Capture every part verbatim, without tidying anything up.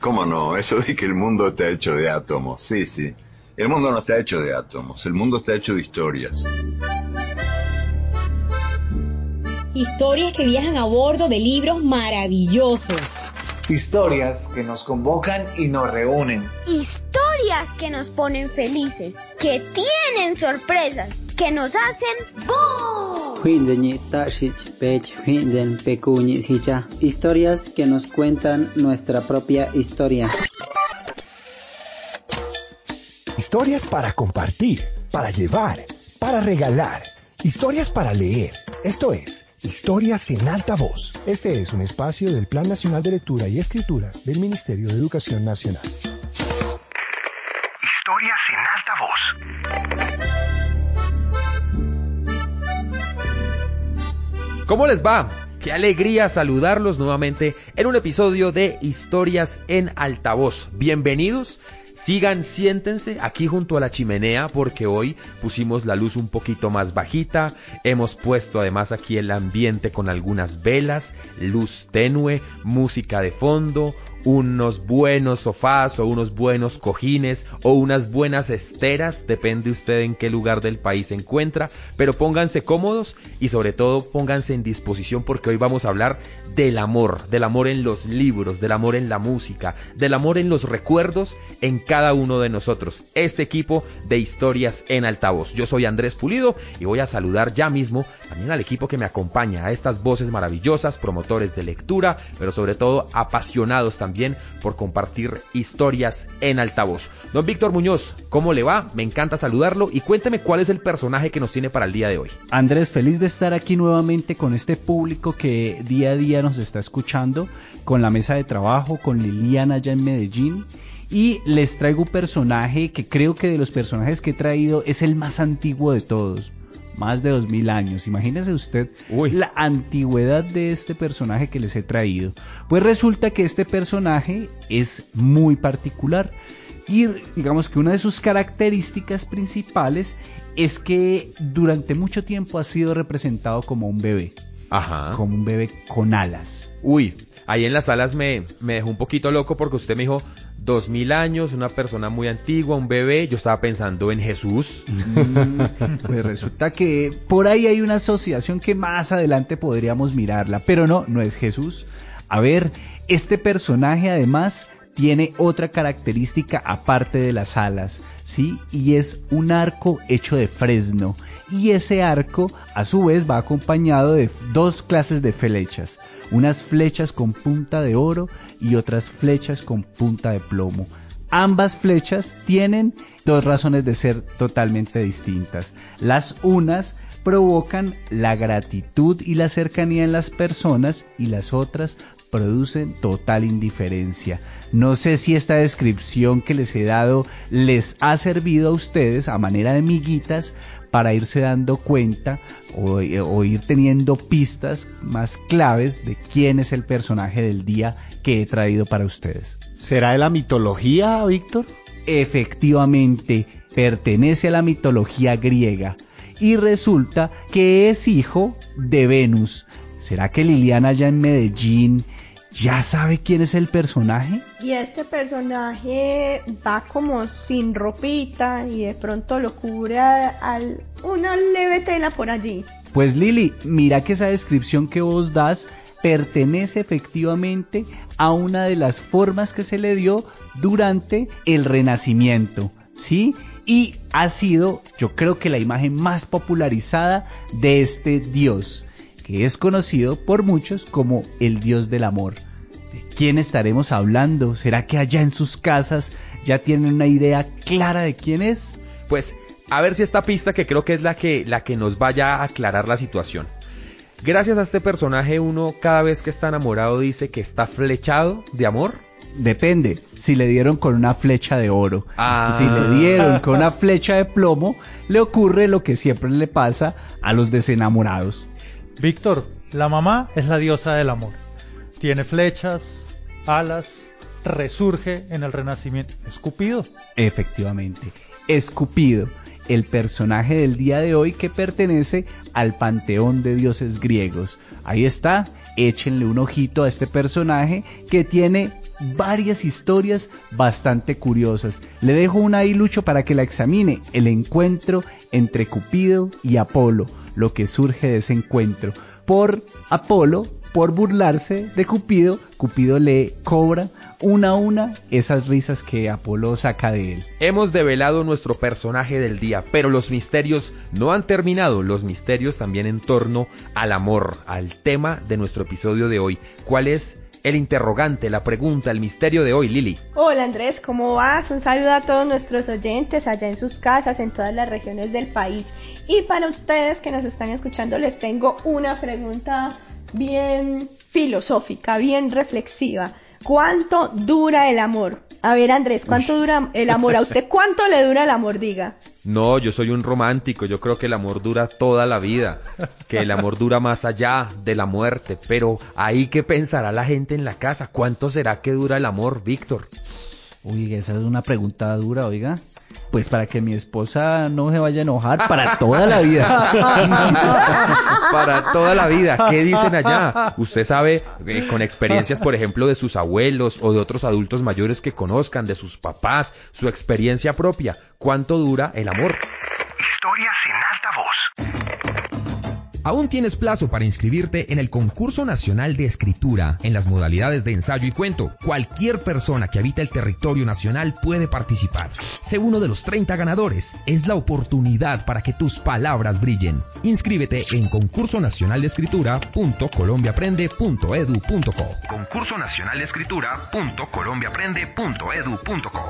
¿Cómo no? Eso de que el mundo está hecho de átomos. Sí, sí. El mundo no está hecho de átomos. El mundo está hecho de historias. Historias que viajan a bordo de libros maravillosos. Historias que nos convocan y nos reúnen. Historias que nos ponen felices, que tienen sorpresas, que nos hacen ¡boom! Historias que nos cuentan nuestra propia historia. Historias para compartir, para llevar, para regalar. Historias para leer. Esto es Historias en Alta Voz. Este es un espacio del Plan Nacional de Lectura y Escritura del Ministerio de Educación Nacional. Historias en Alta Voz. ¿Cómo les va? Qué alegría saludarlos nuevamente en un episodio de Historias en Altavoz. Bienvenidos. Sigan, siéntense aquí junto a la chimenea porque hoy pusimos la luz un poquito más bajita. Hemos puesto además aquí el ambiente con algunas velas, luz tenue, música de fondo, unos buenos sofás o unos buenos cojines o unas buenas esteras, depende usted en qué lugar del país se encuentra, pero pónganse cómodos y sobre todo pónganse en disposición porque hoy vamos a hablar del amor, del amor en los libros, del amor en la música, del amor en los recuerdos en cada uno de nosotros. Este equipo de Historias en Altavoz. Yo soy Andrés Pulido y voy a saludar ya mismo también al equipo que me acompaña, a estas voces maravillosas, promotores de lectura, pero sobre todo apasionados también También por compartir historias en altavoz. Don Víctor Muñoz, ¿cómo le va? Me encanta saludarlo y cuénteme cuál es el personaje que nos tiene para el día de hoy. Andrés, feliz de estar aquí nuevamente con este público que día a día nos está escuchando, con la mesa de trabajo, con Liliana allá en Medellín. Y les traigo un personaje que creo que de los personajes que he traído es el más antiguo de todos. Más de dos mil años, imagínese usted Uy. la antigüedad de este personaje que les he traído. Pues resulta que este personaje es muy particular y digamos que una de sus características principales es que durante mucho tiempo ha sido representado como un bebé. Ajá. Como un bebé con alas. Uy, ahí en las alas me, me dejó un poquito loco porque usted me dijo dos mil años, una persona muy antigua, un bebé. Yo estaba pensando en Jesús. Mm, pues resulta que por ahí hay una asociación que más adelante podríamos mirarla, pero no, no es Jesús. A ver, este personaje además tiene otra característica aparte de las alas, ¿sí? Y es un arco hecho de fresno. Y ese arco, a su vez, va acompañado de dos clases de flechas. Unas flechas con punta de oro y otras flechas con punta de plomo. Ambas flechas tienen dos razones de ser totalmente distintas. Las unas provocan la gratitud y la cercanía en las personas y las otras producen total indiferencia. No sé si esta descripción que les he dado les ha servido a ustedes a manera de miguitas para irse dando cuenta o, o ir teniendo pistas más claves de quién es el personaje del día que he traído para ustedes. ¿Será de la mitología, Víctor? Efectivamente, pertenece a la mitología griega y resulta que es hijo de Venus. ¿Será que Liliana allá en Medellín ya sabe quién es el personaje? Y este personaje va como sin ropita y de pronto lo cubre al una leve tela por allí. Pues Lili, mira que esa descripción que vos das pertenece efectivamente a una de las formas que se le dio durante el Renacimiento, ¿sí? Y ha sido, yo creo que la imagen más popularizada de este dios, que es conocido por muchos como el dios del amor. ¿De quién estaremos hablando? ¿Será que allá en sus casas ya tienen una idea clara de quién es? Pues a ver si esta pista, que creo que es la que, la que nos vaya a aclarar la situación. Gracias a este personaje uno cada vez que está enamorado dice que está flechado de amor. Depende, si le dieron con una flecha de oro. Ah. Si le dieron con una flecha de plomo, le ocurre lo que siempre le pasa a los desenamorados. Víctor, la mamá es la diosa del amor. Tiene flechas, alas, resurge en el Renacimiento. ¿Es Cupido? Efectivamente, es Cupido, el personaje del día de hoy que pertenece al panteón de dioses griegos. Ahí está, échenle un ojito a este personaje que tiene varias historias bastante curiosas. Le dejo una ahí, Lucho, para que la examine. El encuentro entre Cupido y Apolo, lo que surge de ese encuentro. Por Apolo, por burlarse de Cupido, Cupido le cobra una a una esas risas que Apolo saca de él. Hemos develado nuestro personaje del día, pero los misterios no han terminado, los misterios también en torno al amor, al tema de nuestro episodio de hoy. ¿Cuál es el interrogante, la pregunta, el misterio de hoy, Lili? Hola Andrés, ¿cómo vas? Un saludo a todos nuestros oyentes allá en sus casas, en todas las regiones del país. Y para ustedes que nos están escuchando les tengo una pregunta bien filosófica, bien reflexiva. ¿Cuánto dura el amor? A ver, Andrés, ¿cuánto Uy. dura el amor? ¿A usted cuánto le dura el amor, diga? No, yo soy un romántico, yo creo que el amor dura toda la vida, que el amor dura más allá de la muerte, pero ahí qué pensará la gente en la casa, ¿cuánto será que dura el amor, Víctor? Uy, esa es una pregunta dura, oiga. Pues para que mi esposa no se vaya a enojar, para toda la vida. Para toda la vida. ¿Qué dicen allá? Usted sabe, eh, con experiencias, por ejemplo, de sus abuelos o de otros adultos mayores que conozcan, de sus papás, su experiencia propia. ¿Cuánto dura el amor? Historias en alta voz. Aún tienes plazo para inscribirte en el Concurso Nacional de Escritura en las modalidades de ensayo y cuento. Cualquier persona que habita el territorio nacional puede participar. Sé uno de los treinta ganadores. Es la oportunidad para que tus palabras brillen. Inscríbete en concurso nacional de escritura punto colombia aprende punto edu punto co. concurso nacional de escritura punto colombia aprende punto edu punto co.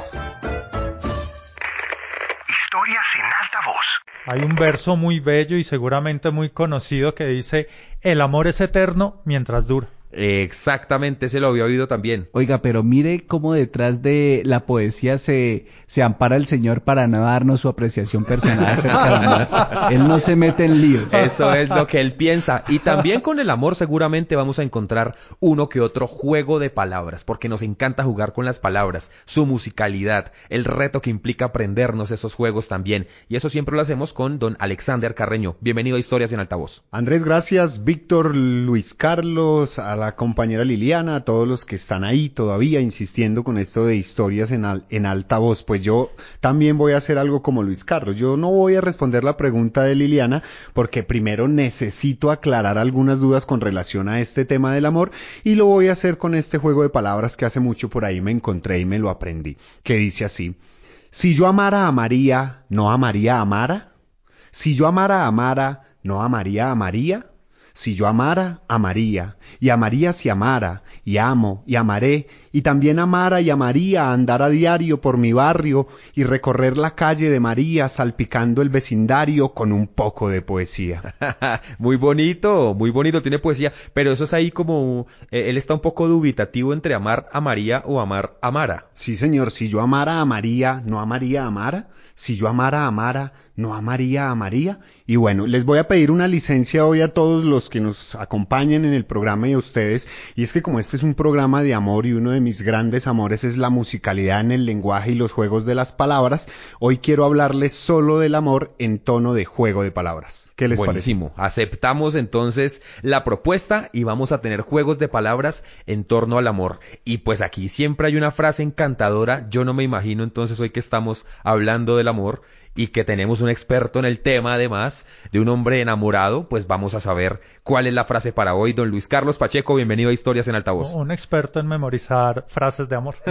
Historias en alta voz. Hay un verso muy bello y seguramente muy conocido que dice: el amor es eterno mientras dura. Exactamente, se lo había oído también. Oiga, pero mire cómo detrás de la poesía se, se ampara el Señor para no darnos su apreciación personal acerca del amor. Él no se mete en líos. Eso es lo que él piensa. Y también con el amor seguramente vamos a encontrar uno que otro juego de palabras, porque nos encanta jugar con las palabras, su musicalidad, el reto que implica aprendernos esos juegos también. Y eso siempre lo hacemos con don Alexander Carreño. Bienvenido a Historias en Altavoz. Andrés, gracias. Víctor, Luis Carlos, a la compañera Liliana, a todos los que están ahí todavía insistiendo con esto de historias en, al, en alta voz. Pues yo también voy a hacer algo como Luis Carlos. Yo no voy a responder la pregunta de Liliana porque primero necesito aclarar algunas dudas con relación a este tema del amor y lo voy a hacer con este juego de palabras que hace mucho por ahí me encontré y me lo aprendí, que dice así: si yo amara a María, ¿no amaría a Mara? Si yo amara a Mara, ¿no amaría a María? Si yo amara, amaría, y amaría si amara, y amo, y amaré, y también amara y amaría andar a diario por mi barrio y recorrer la calle de María salpicando el vecindario con un poco de poesía. Muy bonito, muy bonito, tiene poesía, pero eso es ahí como, eh, él está un poco dubitativo entre amar a María o amar a Mara. Sí, señor, si yo amara a María, ¿no amaría a Mara? Si yo amara a Mara, ¿no amaría a María? Y bueno, les voy a pedir una licencia hoy a todos los que nos acompañen en el programa y a ustedes, y es que como este es un programa de amor y uno de mis grandes amores es la musicalidad en el lenguaje y los juegos de las palabras, hoy quiero hablarles solo del amor en tono de juego de palabras. ¿Qué les Buenísimo. parece? Aceptamos entonces la propuesta y vamos a tener juegos de palabras en torno al amor. Y pues aquí siempre hay una frase encantadora. Yo no me imagino entonces hoy que estamos hablando del amor y que tenemos un experto en el tema, además de un hombre enamorado, pues vamos a saber cuál es la frase para hoy. Don Luis Carlos Pacheco, bienvenido a Historias en Altavoz. Un experto en memorizar frases de amor.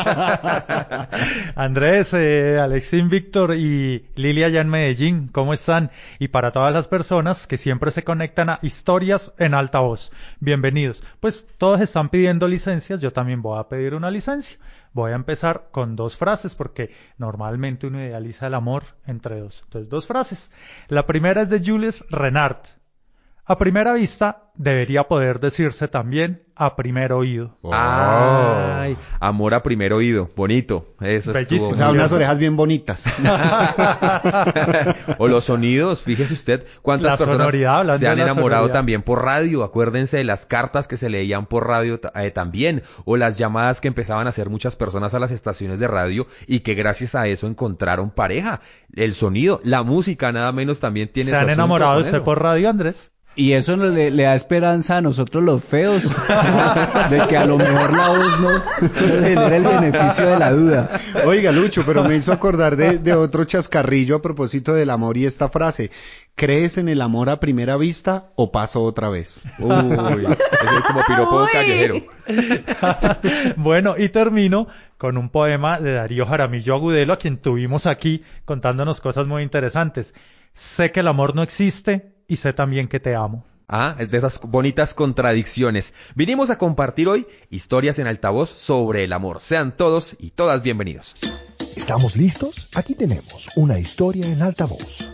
Andrés, eh, Alexín, Víctor y Lilia allá en Medellín, ¿cómo están? Y para todas las personas que siempre se conectan a Historias en Altavoz, bienvenidos. Pues todos están pidiendo licencias, yo también voy a pedir una licencia. Voy a empezar con dos frases porque normalmente uno idealiza el amor entre dos. Entonces, dos frases. La primera es de Jules Renard. A primera vista, debería poder decirse también a primer oído. Oh. Ay, amor a primer oído. Bonito. Eso estuvo. O sea, unas orejas bien bonitas. O los sonidos. Fíjese usted cuántas la personas se han enamorado sonoridad. también por radio. Acuérdense de las cartas que se leían por radio eh, también. O las llamadas que empezaban a hacer muchas personas a las estaciones de radio y que gracias a eso encontraron pareja. El sonido, la música, nada menos también tiene. ¿Se han enamorado usted por radio, Andrés? Y eso no le, le da esperanza a nosotros los feos, de que a lo mejor la voz nos genera el beneficio de la duda. Oiga, Lucho, pero me hizo acordar de, de otro chascarrillo a propósito del amor y esta frase. ¿Crees en el amor a primera vista o paso otra vez? Uy, eso es como piropo callejero. Bueno, y termino con un poema de Darío Jaramillo Agudelo, a quien tuvimos aquí contándonos cosas muy interesantes. Sé que el amor no existe y sé también que te amo. Ah, es de esas bonitas contradicciones. Vinimos a compartir hoy historias en altavoz sobre el amor. Sean todos y todas bienvenidos. ¿Estamos listos? Aquí tenemos una historia en altavoz.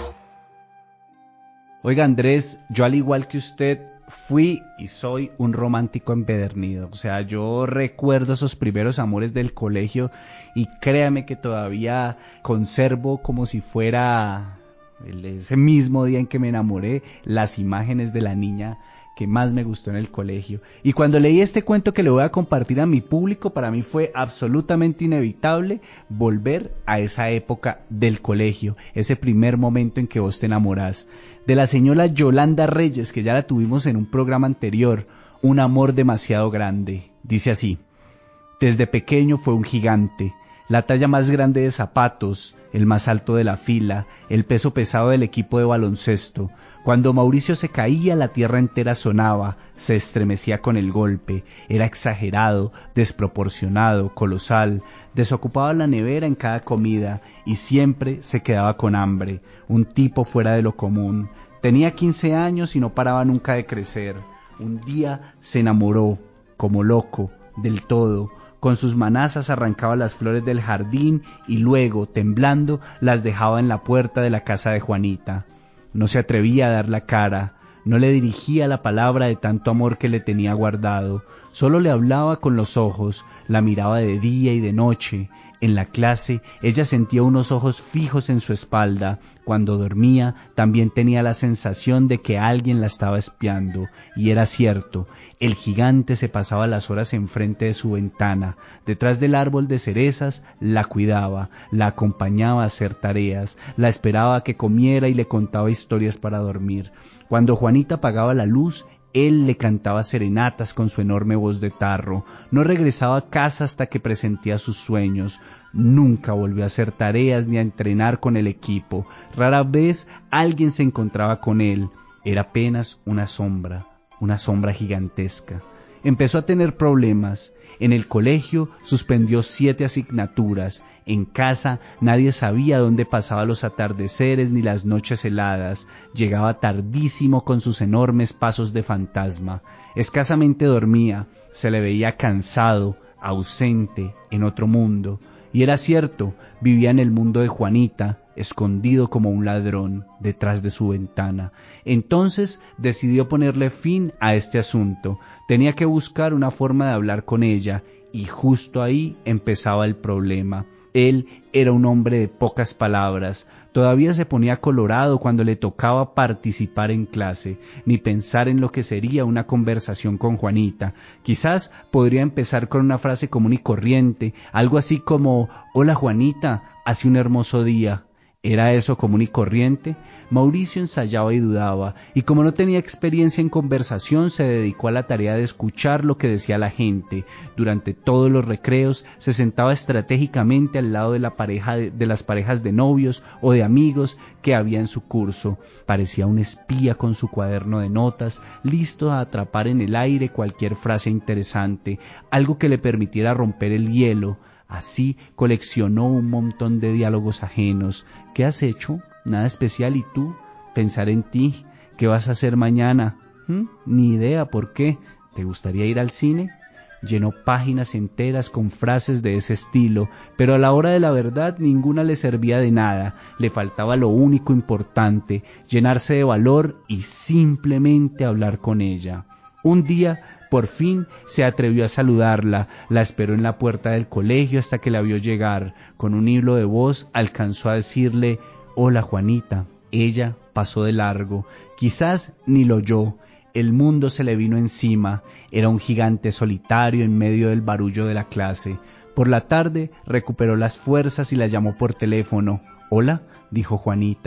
Oiga, Andrés, yo al igual que usted fui y soy un romántico empedernido. O sea, yo recuerdo esos primeros amores del colegio y créame que todavía conservo como si fuera el, ese mismo día en que me enamoré, las imágenes de la niña que más me gustó en el colegio. Y cuando leí este cuento que le voy a compartir a mi público, para mí fue absolutamente inevitable volver a esa época del colegio, ese primer momento en que vos te enamorás. De la señora Yolanda Reyes, que ya la tuvimos en un programa anterior, Un amor demasiado grande. Dice así: desde pequeño fue un gigante, la talla más grande de zapatos, el más alto de la fila, el peso pesado del equipo de baloncesto. Cuando Mauricio se caía, la tierra entera sonaba, se estremecía con el golpe. Era exagerado, desproporcionado, colosal. Desocupaba la nevera en cada comida y siempre se quedaba con hambre. Un tipo fuera de lo común. Tenía quince años y no paraba nunca de crecer. Un día se enamoró, como loco, del todo. Con sus manazas arrancaba las flores del jardín y luego, temblando, las dejaba en la puerta de la casa de Juanita. No se atrevía a dar la cara, no le dirigía la palabra de tanto amor que le tenía guardado, solo le hablaba con los ojos, la miraba de día y de noche. En la clase ella sentía unos ojos fijos en su espalda. Cuando dormía también tenía la sensación de que alguien la estaba espiando. Y era cierto, el gigante se pasaba las horas enfrente de su ventana. Detrás del árbol de cerezas la cuidaba, la acompañaba a hacer tareas, la esperaba a que comiera y le contaba historias para dormir. Cuando Juanita apagaba la luz, él le cantaba serenatas con su enorme voz de tarro. No regresaba a casa hasta que presentía sus sueños. Nunca volvió a hacer tareas ni a entrenar con el equipo. Rara vez alguien se encontraba con él. Era apenas una sombra, una sombra gigantesca. Empezó a tener problemas. En el colegio suspendió siete asignaturas. En casa nadie sabía dónde pasaba los atardeceres ni las noches heladas. Llegaba tardísimo con sus enormes pasos de fantasma. Escasamente dormía. Se le veía cansado, ausente, en otro mundo. Y era cierto, vivía en el mundo de Juanita, escondido como un ladrón detrás de su ventana. Entonces decidió ponerle fin a este asunto. Tenía que buscar una forma de hablar con ella, y justo ahí empezaba el problema. Él era un hombre de pocas palabras. Todavía se ponía colorado cuando le tocaba participar en clase, ni pensar en lo que sería una conversación con Juanita. Quizás podría empezar con una frase común y corriente, algo así como: «Hola Juanita, hace un hermoso día». ¿Era eso común y corriente? Mauricio ensayaba y dudaba, y como no tenía experiencia en conversación, se dedicó a la tarea de escuchar lo que decía la gente. Durante todos los recreos se sentaba estratégicamente al lado de la pareja de, de las parejas de novios o de amigos que había en su curso. Parecía un espía con su cuaderno de notas, listo a atrapar en el aire cualquier frase interesante, algo que le permitiera romper el hielo. Así coleccionó un montón de diálogos ajenos. ¿Qué has hecho? Nada especial. ¿Y tú? Pensar en ti. ¿Qué vas a hacer mañana? ¿Mm? Ni idea. ¿Por qué? ¿Te gustaría ir al cine? Llenó páginas enteras con frases de ese estilo, pero a la hora de la verdad ninguna le servía de nada. Le faltaba lo único importante, llenarse de valor y simplemente hablar con ella. Un día, por fin, se atrevió a saludarla, la esperó en la puerta del colegio hasta que la vio llegar. Con un hilo de voz alcanzó a decirle: «Hola Juanita». Ella pasó de largo, quizás ni lo oyó. El mundo se le vino encima, era un gigante solitario en medio del barullo de la clase. Por la tarde recuperó las fuerzas y la llamó por teléfono. «Hola», dijo Juanita.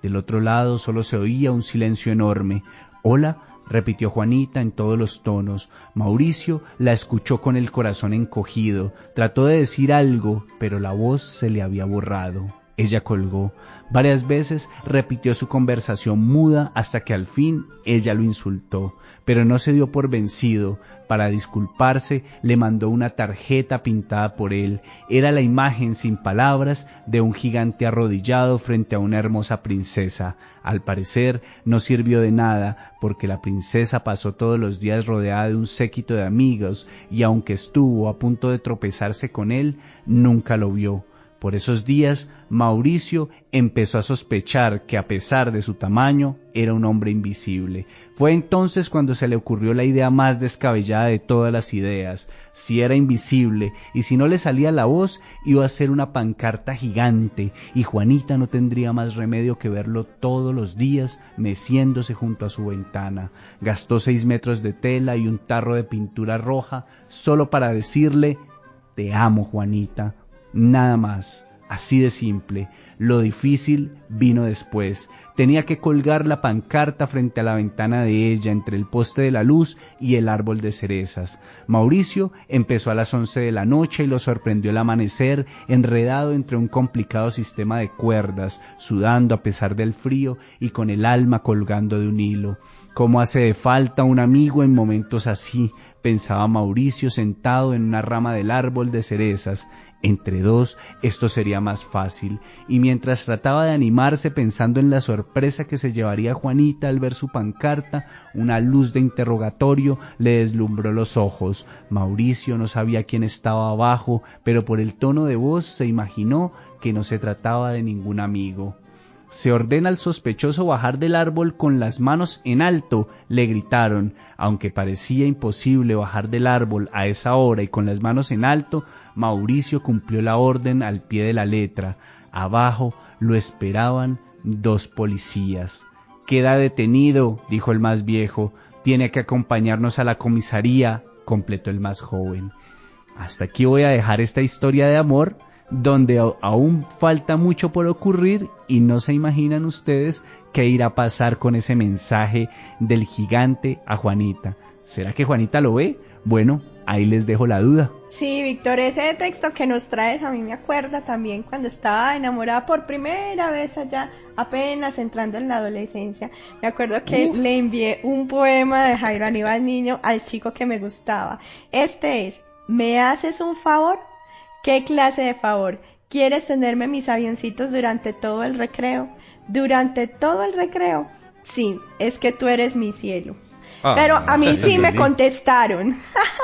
Del otro lado solo se oía un silencio enorme. «Hola», repitió Juanita en todos los tonos. Mauricio la escuchó con el corazón encogido. Trató de decir algo, pero la voz se le había borrado. Ella colgó. Varias veces repitió su conversación muda hasta que al fin ella lo insultó, pero no se dio por vencido. Para disculparse le mandó una tarjeta pintada por él. Era la imagen sin palabras de un gigante arrodillado frente a una hermosa princesa. Al parecer no sirvió de nada, porque la princesa pasó todos los días rodeada de un séquito de amigos y aunque estuvo a punto de tropezarse con él, nunca lo vio. Por esos días, Mauricio empezó a sospechar que a pesar de su tamaño, era un hombre invisible. Fue entonces cuando se le ocurrió la idea más descabellada de todas las ideas. Si era invisible y si no le salía la voz, iba a ser una pancarta gigante y Juanita no tendría más remedio que verlo todos los días meciéndose junto a su ventana. Gastó seis metros de tela y un tarro de pintura roja solo para decirle: «Te amo, Juanita». Nada más, así de simple. Lo difícil vino después. Tenía que colgar la pancarta frente a la ventana de ella, entre el poste de la luz y el árbol de cerezas. Mauricio empezó a las once de la noche y lo sorprendió el amanecer, enredado entre un complicado sistema de cuerdas, sudando a pesar del frío y con el alma colgando de un hilo. «¿Cómo hace de falta un amigo en momentos así?», pensaba Mauricio sentado en una rama del árbol de cerezas. Entre dos, esto sería más fácil. Y mientras trataba de animarse pensando en la sorpresa que se llevaría Juanita al ver su pancarta, una luz de interrogatorio le deslumbró los ojos. Mauricio no sabía quién estaba abajo, pero por el tono de voz se imaginó que no se trataba de ningún amigo. «Se ordena al sospechoso bajar del árbol con las manos en alto», le gritaron. Aunque parecía imposible bajar del árbol a esa hora y con las manos en alto, Mauricio cumplió la orden al pie de la letra. Abajo lo esperaban dos policías. «Queda detenido», dijo el más viejo. «Tiene que acompañarnos a la comisaría», completó el más joven. Hasta aquí voy a dejar esta historia de amor, donde aún falta mucho por ocurrir y no se imaginan ustedes qué irá a pasar con ese mensaje del gigante a Juanita. ¿Será que Juanita lo ve? Bueno, ahí les dejo la duda. Sí, Víctor, ese texto que nos traes a mí me acuerda también cuando estaba enamorada por primera vez allá, apenas entrando en la adolescencia. Me acuerdo que Uf. le envié un poema de Jairo Aníbal Niño al chico que me gustaba. Este es: «¿Me haces un favor?». ¿Qué clase de favor? ¿Quieres tenerme mis avioncitos durante todo el recreo? ¿Durante todo el recreo? Sí, es que tú eres mi cielo. Ah, pero a mí sí me contestaron.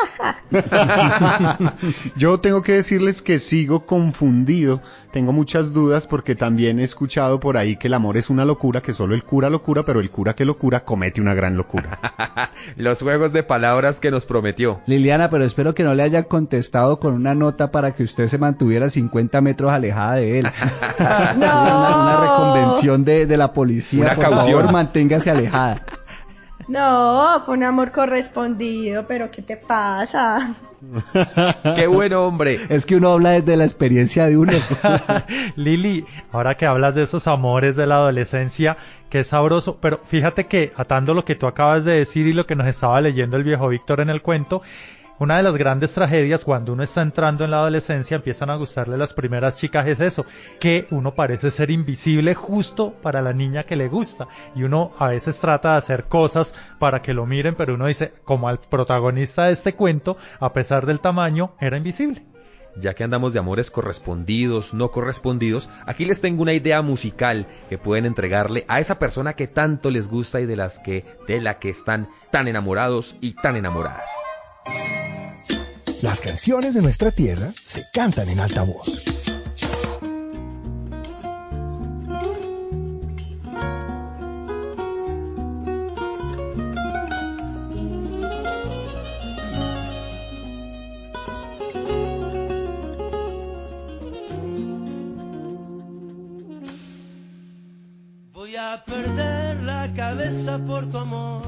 Yo tengo que decirles que sigo confundido, tengo muchas dudas porque también he escuchado por ahí que el amor es una locura, que solo el cura locura, pero el cura que locura comete una gran locura. Los juegos de palabras que nos prometió. Liliana, pero espero que no le hayan contestado con una nota para que usted se mantuviera cincuenta metros alejada de él. No. Una, una reconvención de, de la policía. Una por caución. Favor, manténgase alejada. No, fue un amor correspondido, pero ¿qué te pasa? ¡Qué buen hombre! Es que uno habla desde la experiencia de uno. Lili, ahora que hablas de esos amores de la adolescencia, qué sabroso, pero fíjate que atando lo que tú acabas de decir y lo que nos estaba leyendo el viejo Víctor en el cuento, una de las grandes tragedias cuando uno está entrando en la adolescencia, empiezan a gustarle las primeras chicas, es eso, que uno parece ser invisible justo para la niña que le gusta, y uno a veces trata de hacer cosas para que lo miren, pero uno dice, como al protagonista de este cuento, a pesar del tamaño, era invisible. Ya que andamos de amores correspondidos, no correspondidos, aquí les tengo una idea musical que pueden entregarle a esa persona que tanto les gusta y de las que, de la que están tan enamorados y tan enamoradas. Las canciones de nuestra tierra se cantan en alta voz. Voy a perder la cabeza por tu amor,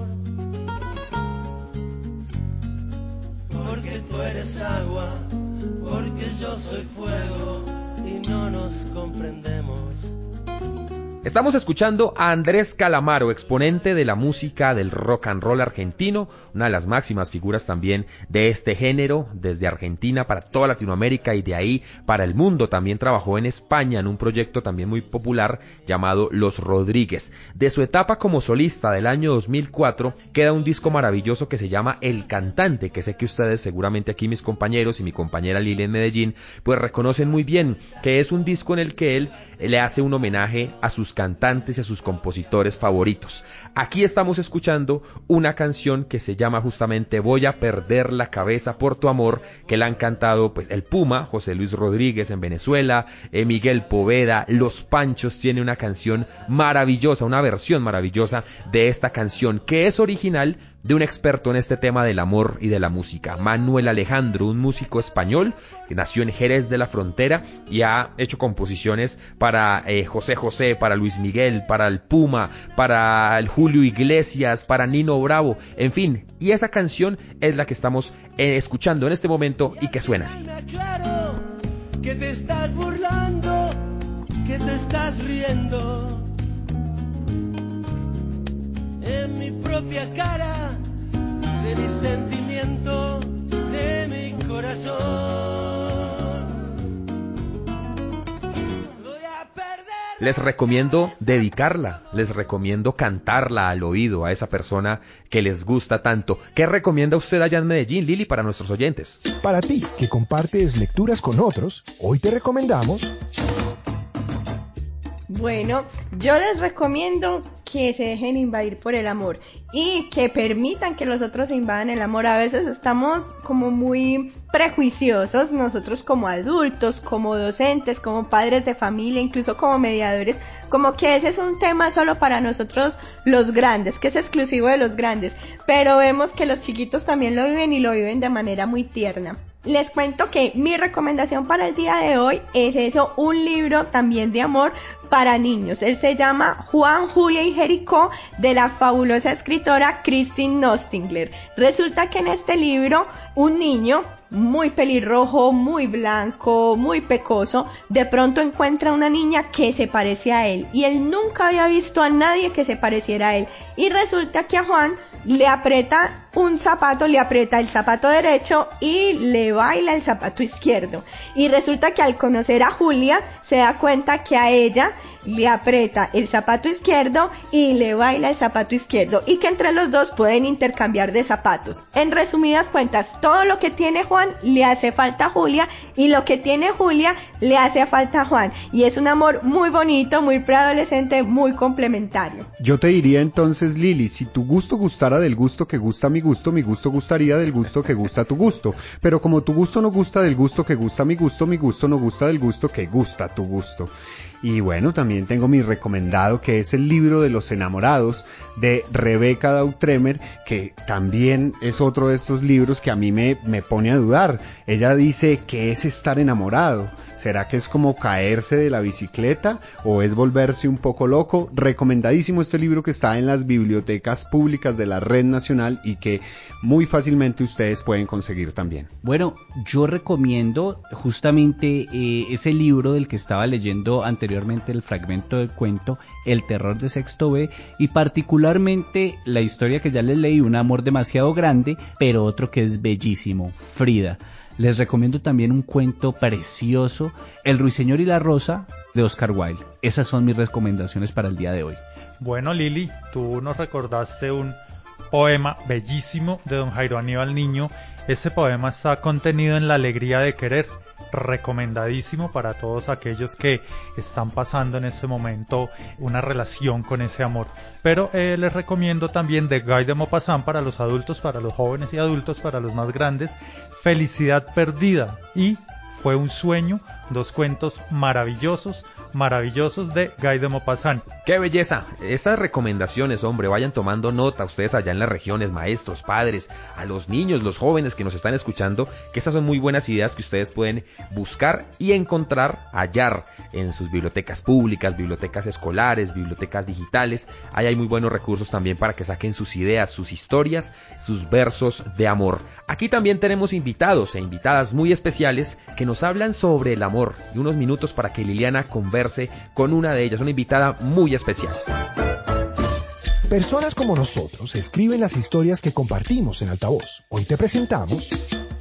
porque tú eres agua, porque yo soy fuego y no nos comprendemos. Estamos escuchando a Andrés Calamaro, exponente de la música del rock and roll argentino, una de las máximas figuras también de este género, desde Argentina para toda Latinoamérica y de ahí para el mundo. También trabajó en España en un proyecto también muy popular llamado Los Rodríguez. De su etapa como solista del año dos mil cuatro queda un disco maravilloso que se llama El Cantante, que sé que ustedes seguramente aquí mis compañeros y mi compañera Lili en Medellín pues reconocen muy bien, que es un disco en el que él le hace un homenaje a sus cantantes y a sus compositores favoritos. Aquí estamos escuchando una canción que se llama justamente Voy a perder la cabeza por tu amor, que la han cantado pues el Puma, José Luis Rodríguez en Venezuela, eh, Miguel Poveda, Los Panchos tiene una canción maravillosa, una versión maravillosa de esta canción que es original de un experto en este tema del amor y de la música, Manuel Alejandro, un músico español que nació en Jerez de la Frontera y ha hecho composiciones para eh, José José, para Luis Miguel, para el Puma, para el Julio Iglesias, para Nino Bravo, en fin, y esa canción es la que estamos eh, escuchando en este momento y que suena así. Claro que te estás burlando, que te estás riendo en mi propia cara, de mi sentimiento, de mi corazón. Voy a perder. Les recomiendo dedicarla, les recomiendo cantarla al oído a esa persona que les gusta tanto. ¿Qué recomienda usted allá en Medellín, Lili, para nuestros oyentes? Para ti, que compartes lecturas con otros, hoy te recomendamos... Bueno, yo les recomiendo que se dejen invadir por el amor y que permitan que los otros se invadan el amor. A veces estamos como muy prejuiciosos nosotros como adultos, como docentes, como padres de familia, incluso como mediadores, como que ese es un tema solo para nosotros los grandes, que es exclusivo de los grandes, pero vemos que los chiquitos también lo viven y lo viven de manera muy tierna. Les cuento que mi recomendación para el día de hoy es eso, un libro también de amor para niños. Él se llama Juan, Julia y Jericó, de la fabulosa escritora Christine Nostingler. Resulta que en este libro un niño muy pelirrojo, muy blanco, muy pecoso, de pronto encuentra una niña que se parece a él y él nunca había visto a nadie que se pareciera a él, y resulta que a Juan le aprieta un zapato, le aprieta el zapato derecho y le baila el zapato izquierdo, y resulta que al conocer a Julia se da cuenta que a ella le aprieta el zapato izquierdo y le baila el zapato izquierdo, y que entre los dos pueden intercambiar de zapatos. En resumidas cuentas, todo lo que tiene Juan le hace falta a Julia y lo que tiene Julia le hace falta a Juan, y es un amor muy bonito, muy preadolescente, muy complementario. Yo te diría entonces, Lili, si tu gusto gustara del gusto que gusta mi gusto, mi gusto gustaría del gusto que gusta tu gusto, pero como tu gusto no gusta del gusto que gusta mi gusto, mi gusto no gusta del gusto que gusta tu gusto. Y bueno, también tengo mi recomendado, que es el libro de los enamorados de Rebeca Dautremer, que también es otro de estos libros que a mí me, me pone a dudar. Ella dice, ¿qué es estar enamorado? ¿Será que es como caerse de la bicicleta o es volverse un poco loco? Recomendadísimo este libro, que está en las bibliotecas públicas de la Red Nacional y que muy fácilmente ustedes pueden conseguir también. Bueno, yo recomiendo justamente eh, ese libro del que estaba leyendo anteriormente, el fragmento del cuento El terror de sexto B, y particularmente la historia que ya les leí, Un amor demasiado grande, pero otro que es bellísimo, Frida. Les recomiendo también un cuento precioso, El ruiseñor y la rosa, de Oscar Wilde. Esas son mis recomendaciones para el día de hoy. Bueno, Lili, tú nos recordaste un poema bellísimo de don Jairo Aníbal Niño. Ese poema está contenido en La alegría de querer, recomendadísimo para todos aquellos que están pasando en este momento una relación con ese amor. Pero eh, les recomiendo también de Guy de Maupassant para los adultos, para los jóvenes y adultos, para los más grandes, Felicidad perdida y Fue un sueño, dos cuentos maravillosos, maravillosos de Guy de Maupassant. ¡Qué belleza! Esas recomendaciones, hombre, vayan tomando nota ustedes allá en las regiones, maestros, padres, a los niños, los jóvenes que nos están escuchando, que esas son muy buenas ideas que ustedes pueden buscar y encontrar, hallar en sus bibliotecas públicas, bibliotecas escolares, bibliotecas digitales. Ahí hay muy buenos recursos también para que saquen sus ideas, sus historias, sus versos de amor. Aquí también tenemos invitados e invitadas muy especiales que nos hablan sobre el amor, y unos minutos para que Liliana converse verse con una de ellas, una invitada muy especial. Personas como nosotros escriben las historias que compartimos en Altavoz. Hoy te presentamos...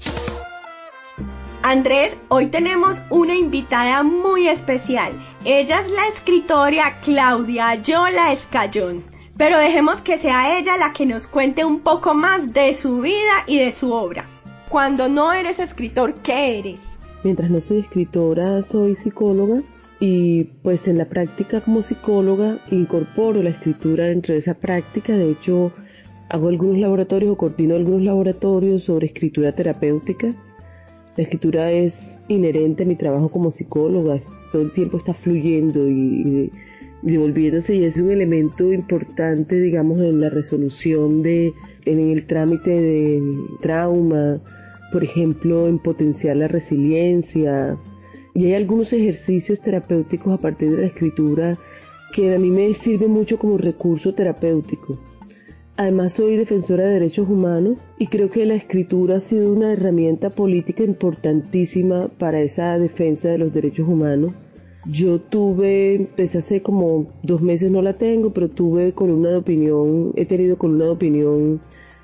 Andrés, hoy tenemos una invitada muy especial. Ella es la escritora Claudia Yola Escayón. Pero dejemos que sea ella la que nos cuente un poco más de su vida y de su obra. Cuando no eres escritor, ¿qué eres? Mientras no soy escritora, soy psicóloga. Y pues en la práctica como psicóloga incorporo la escritura dentro de esa práctica. De hecho, hago algunos laboratorios o coordino algunos laboratorios sobre escritura terapéutica. La escritura es inherente a mi trabajo como psicóloga. Todo el tiempo está fluyendo y, y devolviéndose, y es un elemento importante, digamos, en la resolución de, en el trámite de trauma, por ejemplo, en potenciar la resiliencia. Y hay algunos ejercicios terapéuticos a partir de la escritura que a mí me sirven mucho como recurso terapéutico. Además, soy defensora de derechos humanos y creo que la escritura ha sido una herramienta política importantísima para esa defensa de los derechos humanos. Yo tuve, empecé hace como dos meses, no la tengo, pero tuve columna de opinión, he tenido columna de opinión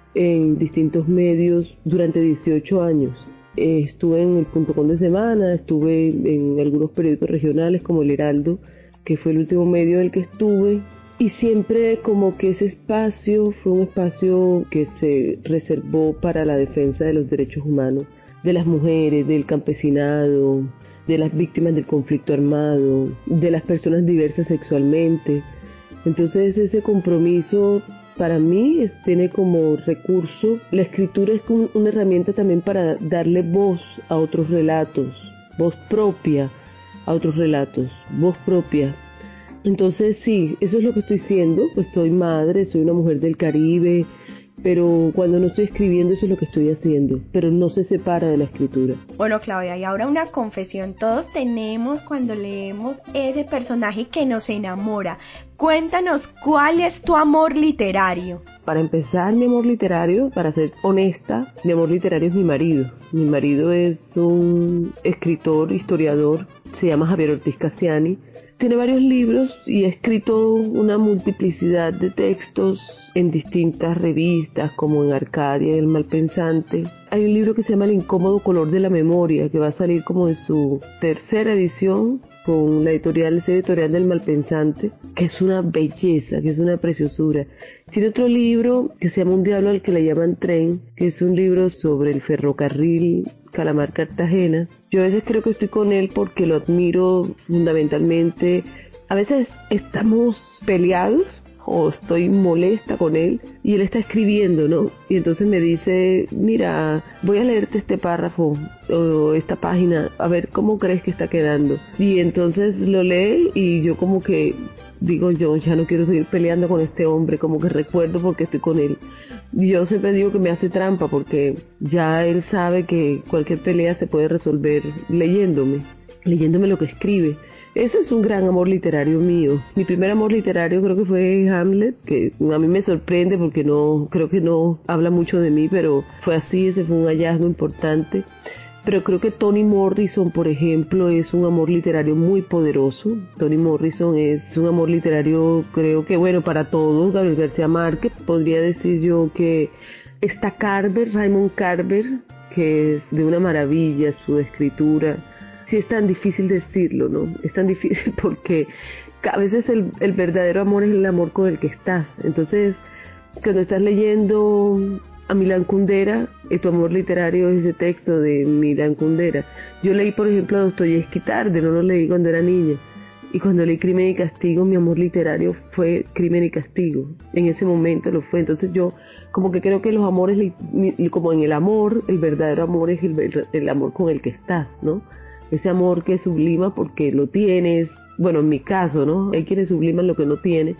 en distintos medios durante dieciocho años. Estuve en el Punto Com de Semana, estuve en algunos periódicos regionales como El Heraldo, que fue el último medio en el que estuve, y siempre como que ese espacio fue un espacio que se reservó para la defensa de los derechos humanos, de las mujeres, del campesinado, de las víctimas del conflicto armado, de las personas diversas sexualmente. Entonces ese compromiso para mí es, tiene como recurso, la escritura es un, una herramienta también para darle voz a otros relatos, voz propia a otros relatos, voz propia. Entonces sí, eso es lo que estoy siendo, pues soy madre, soy una mujer del Caribe, pero cuando no estoy escribiendo eso es lo que estoy haciendo, pero no se separa de la escritura. Bueno, Claudia, y ahora una confesión, todos tenemos cuando leemos ese personaje que nos enamora. Cuéntanos, ¿cuál es tu amor literario? Para empezar, mi amor literario, para ser honesta, mi amor literario es mi marido. Mi marido es un escritor, historiador, se llama Javier Ortiz Cassiani. Tiene varios libros y ha escrito una multiplicidad de textos en distintas revistas, como en Arcadia y El Malpensante. Hay un libro que se llama El incómodo color de la memoria, que va a salir como de su tercera edición con la editorial, esa editorial del Malpensante, que es una belleza, que es una preciosura. Tiene otro libro que se llama Un diablo al que le llaman tren, que es un libro sobre el ferrocarril Calamar-Cartagena. Yo a veces creo que estoy con él porque lo admiro fundamentalmente. A veces estamos peleados o estoy molesta con él y él está escribiendo, ¿no? Y entonces me dice, mira, voy a leerte este párrafo o esta página, a ver cómo crees que está quedando. Y entonces lo lee y yo como que digo, yo ya no quiero seguir peleando con este hombre, como que recuerdo porque estoy con él. Y yo siempre digo que me hace trampa porque ya él sabe que cualquier pelea se puede resolver leyéndome, leyéndome lo que escribe. Ese es un gran amor literario mío. Mi primer amor literario creo que fue Hamlet, que a mí me sorprende porque no, creo que no habla mucho de mí, pero fue así, ese fue un hallazgo importante. Pero creo que Toni Morrison, por ejemplo, es un amor literario muy poderoso. Toni Morrison es un amor literario, creo que, bueno, para todos. Gabriel García Márquez, podría decir yo que está Carver, Raymond Carver, que es de una maravilla su escritura. Sí, es tan difícil decirlo, ¿no? Es tan difícil porque a veces el, el verdadero amor es el amor con el que estás. Entonces, cuando estás leyendo a Milán Kundera, y tu amor literario es ese texto de Milán Kundera. Yo leí, por ejemplo, a Dostoyevsky tarde, no lo leí cuando era niña. Y cuando leí Crimen y Castigo, mi amor literario fue Crimen y Castigo. En ese momento lo fue. Entonces yo como que creo que los amores, como en el amor, el verdadero amor es el, el amor con el que estás, ¿no? Ese amor que sublima porque lo tienes, bueno, en mi caso, ¿no? Hay quienes subliman lo que no tiene.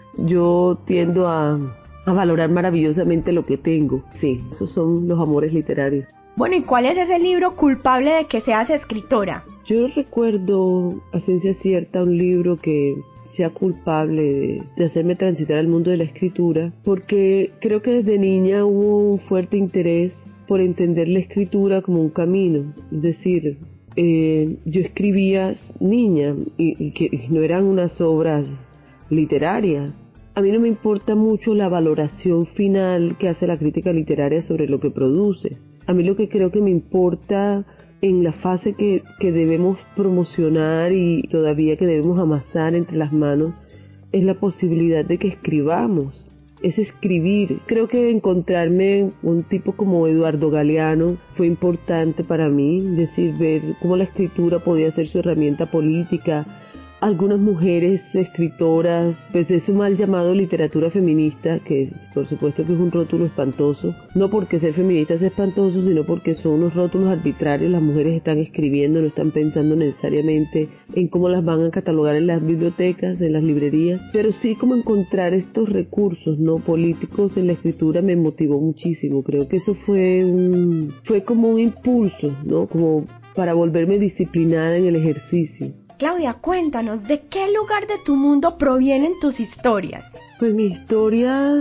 Yo tiendo a, a valorar maravillosamente lo que tengo. Sí, esos son los amores literarios. Bueno, ¿y cuál es ese libro culpable de que seas escritora? Yo recuerdo a ciencia cierta un libro que sea culpable de, de hacerme transitar al mundo de la escritura, porque creo que desde niña hubo un fuerte interés por entender la escritura como un camino, es decir, eh, yo escribía niña y, y que y no eran unas obras literarias. A mí no me importa mucho la valoración final que hace la crítica literaria sobre lo que produce. A mí lo que creo que me importa en la fase que, que debemos promocionar y todavía que debemos amasar entre las manos es la posibilidad de que escribamos, es escribir. Creo que encontrarme un tipo como Eduardo Galeano fue importante para mí, es decir, ver cómo la escritura podía ser su herramienta política. Algunas mujeres escritoras, pues de eso mal llamado literatura feminista, que por supuesto que es un rótulo espantoso, no porque ser feminista es espantoso, sino porque son unos rótulos arbitrarios. Las mujeres están escribiendo, no están pensando necesariamente en cómo las van a catalogar en las bibliotecas, en las librerías, pero sí como encontrar estos recursos no políticos en la escritura me motivó muchísimo. Creo que eso fue un, fue como un impulso, ¿no? Como para volverme disciplinada en el ejercicio. Claudia, cuéntanos, ¿de qué lugar de tu mundo provienen tus historias? Pues mis historias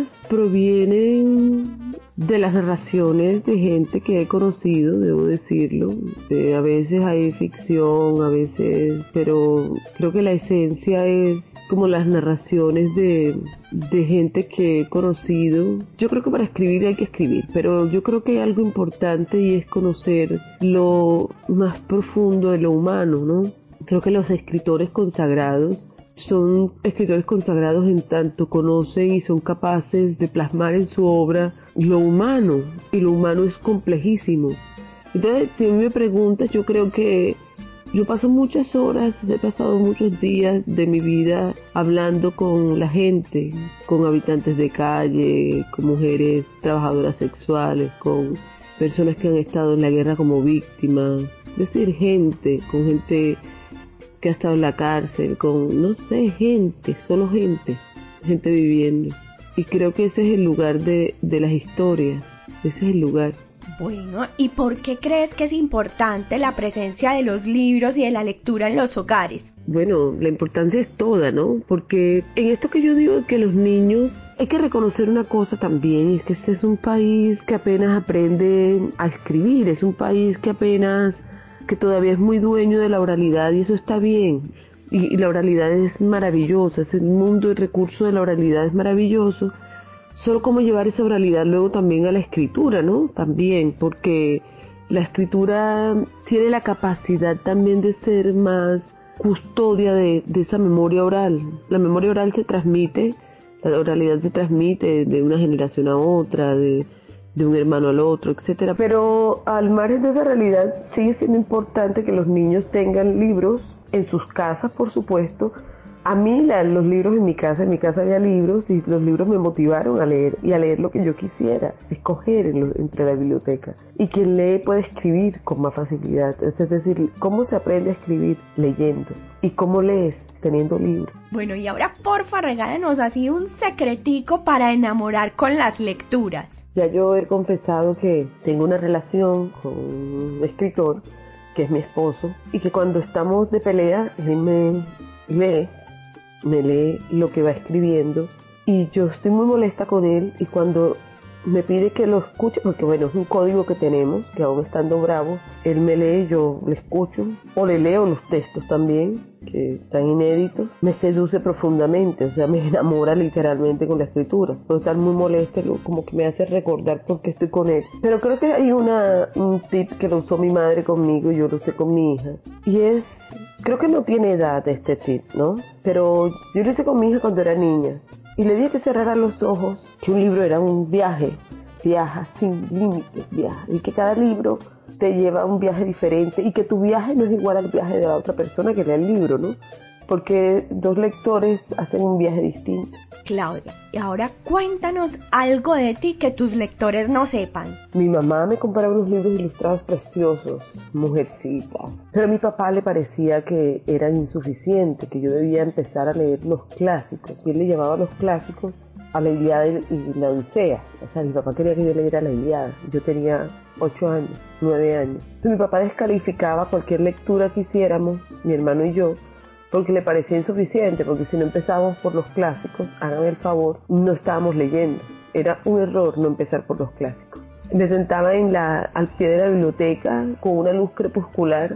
provienen de las narraciones de gente que he conocido, debo decirlo. Eh, a veces hay ficción, a veces, pero creo que la esencia es como las narraciones de, de gente que he conocido. Yo creo que para escribir hay que escribir, pero yo creo que hay algo importante y es conocer lo más profundo de lo humano, ¿no? Creo que los escritores consagrados son escritores consagrados en tanto conocen y son capaces de plasmar en su obra lo humano, y lo humano es complejísimo. Entonces, si me preguntas, yo creo que yo paso muchas horas, he pasado muchos días de mi vida hablando con la gente, con habitantes de calle, con mujeres trabajadoras sexuales, con personas que han estado en la guerra como víctimas, es decir, gente, con gente que ha estado en la cárcel, con, no sé, gente, solo gente, gente viviendo. Y creo que ese es el lugar de, de las historias, ese es el lugar. Bueno, ¿y por qué crees que es importante la presencia de los libros y de la lectura en los hogares? Bueno, la importancia es toda, ¿no? Porque en esto que yo digo de que los niños, hay que reconocer una cosa también, y es que este es un país que apenas aprende a escribir, es un país que apenas, que todavía es muy dueño de la oralidad, y eso está bien. Y, y la oralidad es maravillosa, ese mundo y recurso de la oralidad es maravilloso. Solo cómo llevar esa oralidad luego también a la escritura, ¿no? También, porque la escritura tiene la capacidad también de ser más custodia de, de esa memoria oral. La memoria oral se transmite, la oralidad se transmite de una generación a otra, de, de un hermano al otro, etcétera. Pero al margen de esa realidad sigue siendo importante que los niños tengan libros en sus casas, por supuesto. A mí la, los libros en mi casa, en mi casa había libros y los libros me motivaron a leer y a leer lo que yo quisiera, escoger en lo, entre la biblioteca. Y quien lee puede escribir con más facilidad, es decir, ¿cómo se aprende a escribir? Leyendo. ¿Y cómo lees? Teniendo libros. Bueno, y ahora porfa regálanos así un secretico para enamorar con las lecturas. Ya yo he confesado que tengo una relación con un escritor que es mi esposo y que cuando estamos de pelea él me lee me lee lo que va escribiendo y yo estoy muy molesta con él, y cuando me pide que lo escuche, porque bueno, es un código que tenemos, que aún estando bravo, él me lee, yo le escucho, o le leo los textos también, que están inéditos, me seduce profundamente, o sea, me enamora literalmente con la escritura. Puedo estar muy molesta, como que me hace recordar por qué estoy con él. Pero creo que hay una, un tip que lo usó mi madre conmigo y yo lo usé con mi hija, y es, creo que no tiene edad este tip, ¿no? Pero yo lo hice con mi hija cuando era niña, y le dije que cerrara los ojos, que un libro era un viaje, viaja sin límites, viaja, y que cada libro te lleva a un viaje diferente, y que tu viaje no es igual al viaje de la otra persona que lee el libro, ¿no? Porque dos lectores hacen un viaje distinto. Claudia, y ahora cuéntanos algo de ti que tus lectores no sepan. Mi mamá me compraba unos libros ilustrados preciosos, Mujercita, pero a mi papá le parecía que eran insuficientes, que yo debía empezar a leer los clásicos, y él le llamaba los clásicos a la Ilíada y la Odisea. O sea, mi papá quería que yo leyera la Ilíada. Yo tenía ocho años, nueve años. Entonces mi papá descalificaba cualquier lectura que hiciéramos, mi hermano y yo, porque le parecía insuficiente, porque si no empezábamos por los clásicos, háganme el favor, no estábamos leyendo. Era un error no empezar por los clásicos. Me sentaba en la, al pie de la biblioteca con una luz crepuscular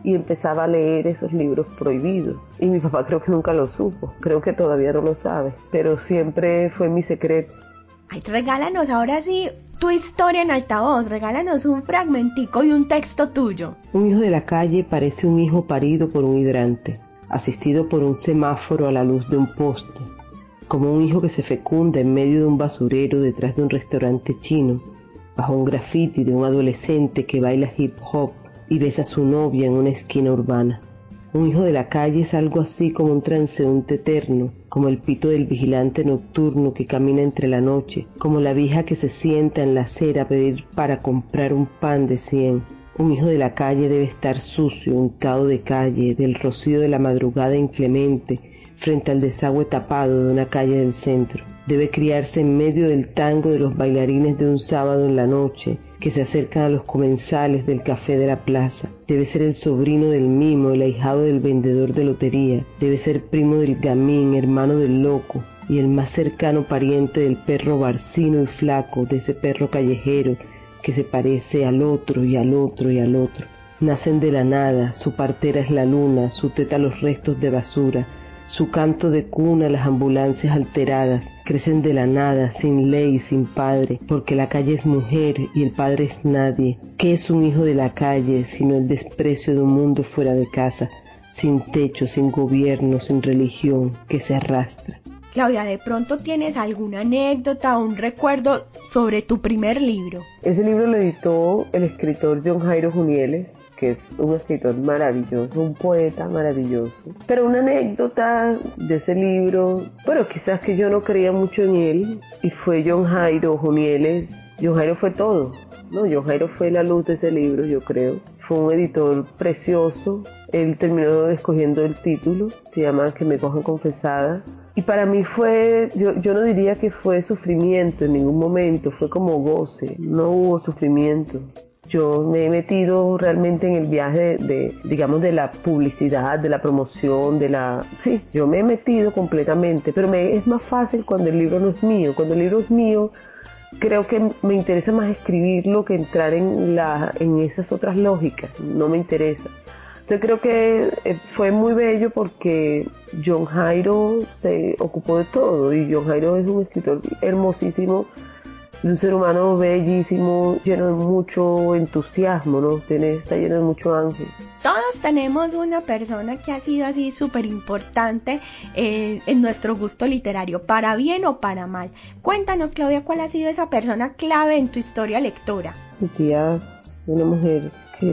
y empezaba a leer esos libros prohibidos. Y mi papá creo que nunca lo supo, creo que todavía no lo sabe, pero siempre fue mi secreto. Ay, regálanos ahora sí tu historia en altavoz, regálanos un fragmentico y un texto tuyo. Un hijo de la calle parece un hijo parido por un hidrante, asistido por un semáforo a la luz de un poste, como un hijo que se fecunda en medio de un basurero detrás de un restaurante chino, bajo un grafiti de un adolescente que baila hip hop y besa a su novia en una esquina urbana. Un hijo de la calle es algo así como un transeúnte eterno, como el pito del vigilante nocturno que camina entre la noche, como la vieja que se sienta en la acera a pedir para comprar un pan de cien. Un hijo de la calle debe estar sucio, untado de calle, del rocío de la madrugada inclemente, frente al desagüe tapado de una calle del centro. Debe criarse en medio del tango de los bailarines de un sábado en la noche, que se acercan a los comensales del café de la plaza. Debe ser el sobrino del mimo, el ahijado del vendedor de lotería. Debe ser primo del gamín, hermano del loco, y el más cercano pariente del perro barcino y flaco, de ese perro callejero que se parece al otro y al otro y al otro. Nacen de la nada, su partera es la luna, su teta los restos de basura, su canto de cuna las ambulancias alteradas. Crecen de la nada, sin ley, sin padre, porque la calle es mujer y el padre es nadie. ¿Qué es un hijo de la calle sino el desprecio de un mundo fuera de casa, sin techo, sin gobierno, sin religión, que se arrastra? Claudia, ¿de pronto tienes alguna anécdota o un recuerdo sobre tu primer libro? Ese libro lo editó el escritor John Jairo Junieles, que es un escritor maravilloso, un poeta maravilloso. Pero una anécdota de ese libro, bueno, quizás que yo no creía mucho en él, y fue John Jairo Junieles. John Jairo fue todo, ¿no? John Jairo fue la luz de ese libro, yo creo. Fue un editor precioso. Él terminó escogiendo el título, se llama Que me cojan confesada. Y para mí fue, yo, yo no diría que fue sufrimiento en ningún momento, fue como goce, no hubo sufrimiento. Yo me he metido realmente en el viaje de, de, digamos, de la publicidad, de la promoción, de la... Sí, yo me he metido completamente, pero me es más fácil cuando el libro no es mío. Cuando el libro es mío, creo que me interesa más escribirlo que entrar en, la, en esas otras lógicas, no me interesa. Entonces creo que fue muy bello porque John Jairo se ocupó de todo y John Jairo es un escritor hermosísimo, un ser humano bellísimo, lleno de mucho entusiasmo, ¿no? Tiene, está lleno de mucho ángel. Todos tenemos una persona que ha sido así súper importante eh, en nuestro gusto literario, para bien o para mal. Cuéntanos, Claudia, ¿cuál ha sido esa persona clave en tu historia lectora? Mi tía es una mujer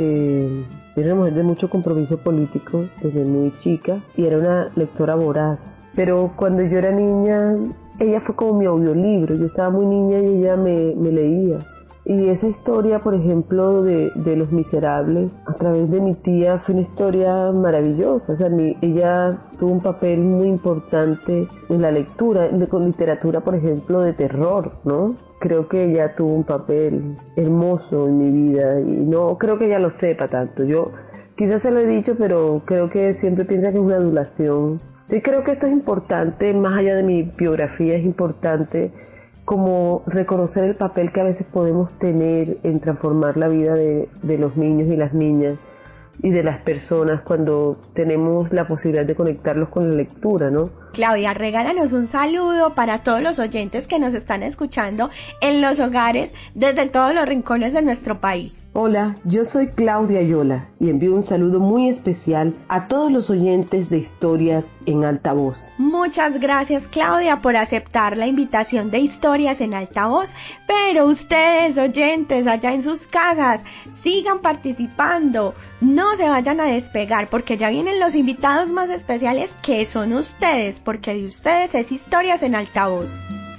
que era una mujer de mucho compromiso político desde muy chica y era una lectora voraz. Pero cuando yo era niña, ella fue como mi audiolibro. Yo estaba muy niña y ella me, me leía. Y esa historia, por ejemplo, de, de Los Miserables, a través de mi tía, fue una historia maravillosa. O sea, mi, ella tuvo un papel muy importante en la lectura, de, con literatura, por ejemplo, de terror, ¿no? Creo que ella tuvo un papel hermoso en mi vida y no creo que ella lo sepa tanto. Yo quizás se lo he dicho, pero creo que siempre piensa que es una adulación. Y creo que esto es importante, más allá de mi biografía, es importante como reconocer el papel que a veces podemos tener en transformar la vida de, de los niños y las niñas y de las personas cuando tenemos la posibilidad de conectarlos con la lectura, ¿no? Claudia, regálanos un saludo para todos los oyentes que nos están escuchando en los hogares desde todos los rincones de nuestro país. Hola, yo soy Claudia Yola y envío un saludo muy especial a todos los oyentes de Historias en Altavoz. Muchas gracias, Claudia, por aceptar la invitación de Historias en Altavoz, pero ustedes, oyentes, allá en sus casas, sigan participando, no se vayan a despegar porque ya vienen los invitados más especiales que son ustedes, porque de ustedes es Historias en Altavoz.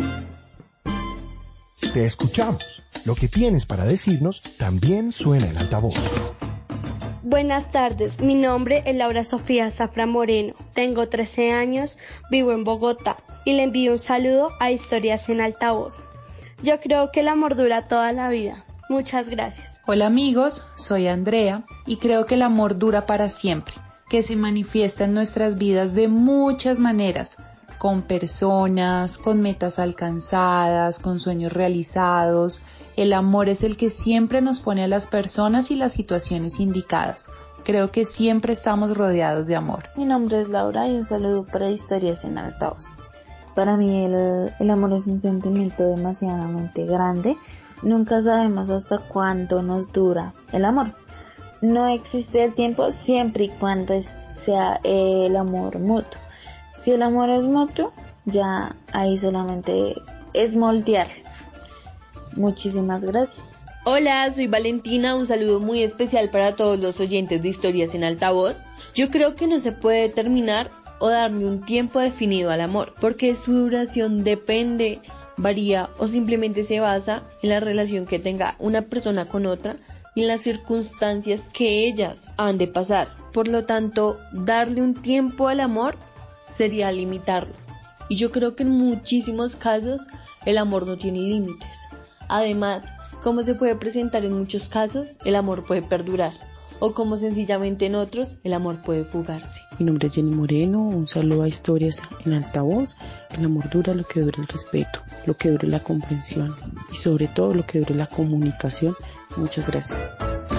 Te escuchamos. Lo que tienes para decirnos también suena en altavoz. Buenas tardes, mi nombre es Laura Sofía Zafra Moreno, tengo trece años, vivo en Bogotá y le envío un saludo a Historias en Altavoz. Yo creo que el amor dura toda la vida. Muchas gracias. Hola amigos, soy Andrea y creo que el amor dura para siempre, que se manifiesta en nuestras vidas de muchas maneras, con personas, con metas alcanzadas, con sueños realizados. El amor es el que siempre nos pone a las personas y las situaciones indicadas. Creo que siempre estamos rodeados de amor. Mi nombre es Laura y un saludo para Historias en Altavoz. Para mí el, el amor es un sentimiento demasiadamente grande. Nunca sabemos hasta cuánto nos dura el amor. No existe el tiempo siempre y cuando es, sea el amor mutuo. Si el amor es mutuo, ya ahí solamente es moldear. Muchísimas gracias. Hola, soy Valentina, un saludo muy especial para todos los oyentes de Historias en Altavoz. Yo creo que no se puede determinar o darle un tiempo definido al amor, porque su duración depende, varía o simplemente se basa en la relación que tenga una persona con otra y en las circunstancias que ellas han de pasar. Por lo tanto, darle un tiempo al amor sería limitarlo. Y yo creo que en muchísimos casos el amor no tiene límites. Además, como se puede presentar en muchos casos, el amor puede perdurar, o como sencillamente en otros, el amor puede fugarse. Mi nombre es Jenny Moreno, un saludo a Historias en Altavoz. El amor dura lo que dura el respeto, lo que dure la comprensión y sobre todo lo que dure la comunicación. Muchas gracias.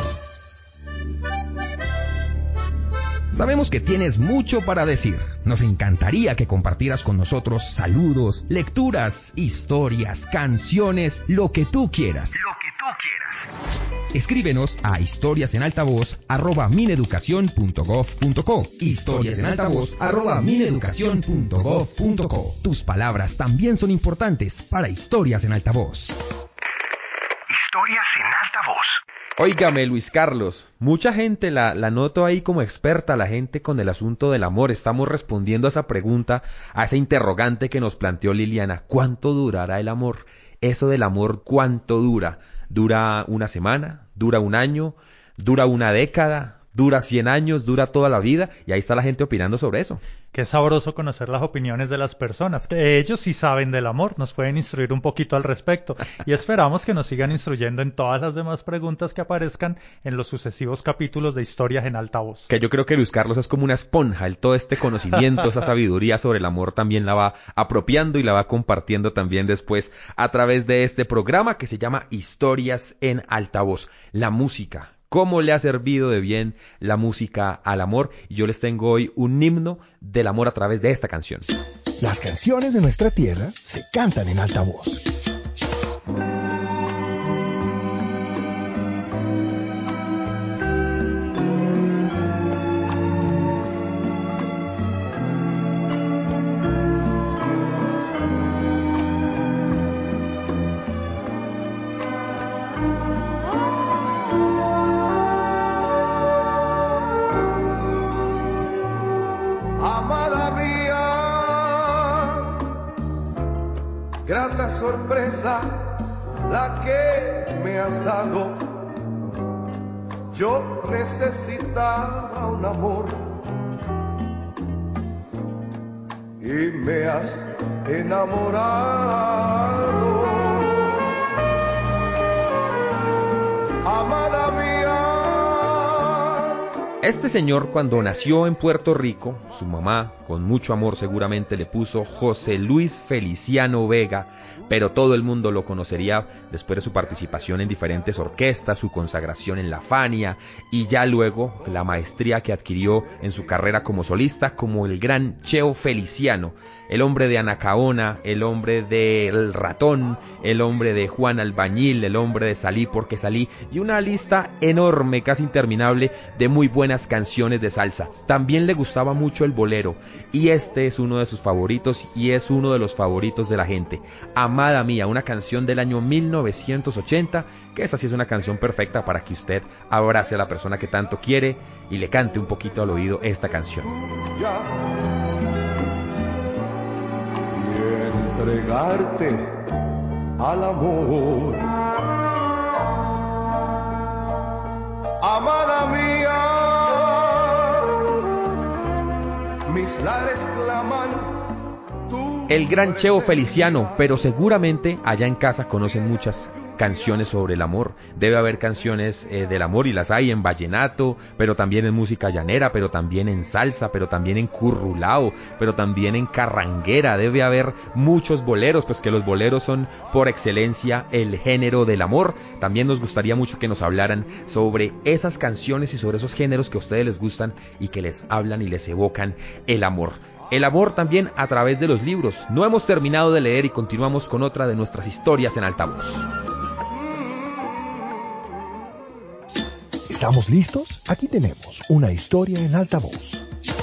Sabemos que tienes mucho para decir. Nos encantaría que compartieras con nosotros saludos, lecturas, historias, canciones, lo que tú quieras. Lo que tú quieras. Escríbenos a historiasenaltavoz arroba mineducación punto gov punto co. Historiasenaltavoz arroba mineducación punto gov punto co. Tus palabras también son importantes para Historias en Altavoz. Historias en Altavoz. Óigame, Luis Carlos, mucha gente la, la noto ahí como experta, la gente con el asunto del amor. Estamos respondiendo a esa pregunta, a esa interrogante que nos planteó Liliana. ¿Cuánto durará el amor? Eso del amor, ¿cuánto dura? ¿Dura una semana? ¿Dura un año? ¿Dura una década? ¿Dura cien años? ¿Dura toda la vida? Y ahí está la gente opinando sobre eso. Qué sabroso conocer las opiniones de las personas, que ellos sí saben del amor, nos pueden instruir un poquito al respecto y esperamos que nos sigan instruyendo en todas las demás preguntas que aparezcan en los sucesivos capítulos de Historias en Altavoz. Que yo creo que Luis Carlos es como una esponja, el todo este conocimiento, esa sabiduría sobre el amor también la va apropiando y la va compartiendo también después a través de este programa que se llama Historias en Altavoz. La música. ¿Cómo le ha servido de bien la música al amor? Y yo les tengo hoy un himno del amor a través de esta canción. Las canciones de nuestra tierra se cantan en altavoz. Grata sorpresa la que me has dado. Yo necesitaba un amor y me has enamorado. Amada mía. Este señor, cuando nació en Puerto Rico, su mamá, con mucho amor seguramente le puso José Luis Feliciano Vega, pero todo el mundo lo conocería después de su participación en diferentes orquestas, su consagración en la Fania y ya luego la maestría que adquirió en su carrera como solista como el gran Cheo Feliciano, el hombre de Anacaona, el hombre de El Ratón, el hombre de Juan Albañil, el hombre de Salí porque salí y una lista enorme, casi interminable de muy buenas canciones de salsa. También le gustaba mucho el bolero y este es uno de sus favoritos y es uno de los favoritos de la gente. Amada mía, una canción del año mil novecientos ochenta, que esa sí es una canción perfecta para que usted abrace a la persona que tanto quiere y le cante un poquito al oído esta canción. Y entregarte al amor. Amada mía, mis lares claman El gran Cheo Feliciano, pero seguramente allá en casa conocen muchas canciones sobre el amor. Debe haber canciones eh, del amor y las hay en vallenato, pero también en música llanera, pero también en salsa, pero también en currulao, pero también en carranguera. Debe haber muchos boleros, pues que los boleros son por excelencia el género del amor. También nos gustaría mucho que nos hablaran sobre esas canciones y sobre esos géneros que a ustedes les gustan y que les hablan y les evocan el amor. El amor también a través de los libros. No hemos terminado de leer y continuamos con otra de nuestras historias en altavoz. ¿Estamos listos? Aquí tenemos una historia en altavoz.